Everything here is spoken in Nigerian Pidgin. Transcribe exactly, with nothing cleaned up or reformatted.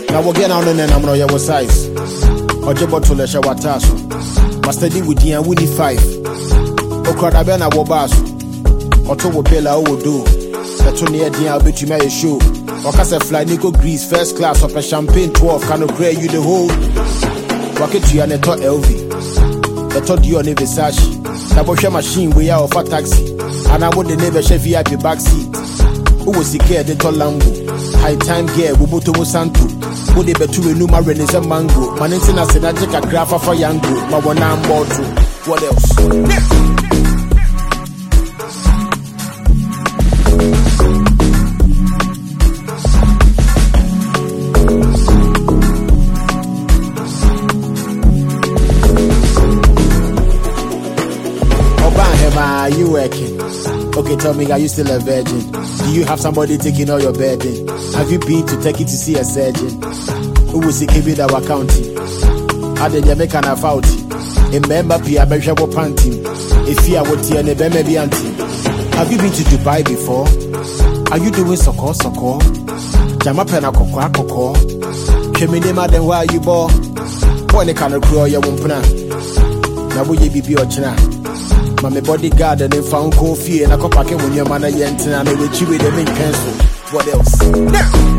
Now we're getting on and I'm not your size. Or jabot to lesha wataso. Master D with you and Winnie five. Okradabena wobas. Oto wopela o do. The Tony Eddie I'll bet you may show. Okasa fly Nico Greece first class of a champagne twelve can grey you the whole. Rocket you and a top L V. The top you on a Versace. Nabosha machine we are off a taxi. And I would never share V I P backseat. Who was the care the tall Lambo? High time gear, Wubuto Santo. Would they bet to a Numa Renisa Mango? Manintina said I take a graph for Yango. My one arm bottle. What else? Are you working? Okay, tell me, are you still a virgin? Do you have somebody taking all your burden? Have you been to take it to see a surgeon? Who will see Kibida County? How did you make an afouti? Remember, Pia Benjabo Panting. If you are what you never may be anti. Have you been to Dubai before? Are you doing soko soko? Jamapena Cocoa Coco? Keminima, then why you bore? When can I grow your wumpuna? Now will you be your china? My bodyguard and they found coffee and I come back when your man and I will with the main pencil. What else?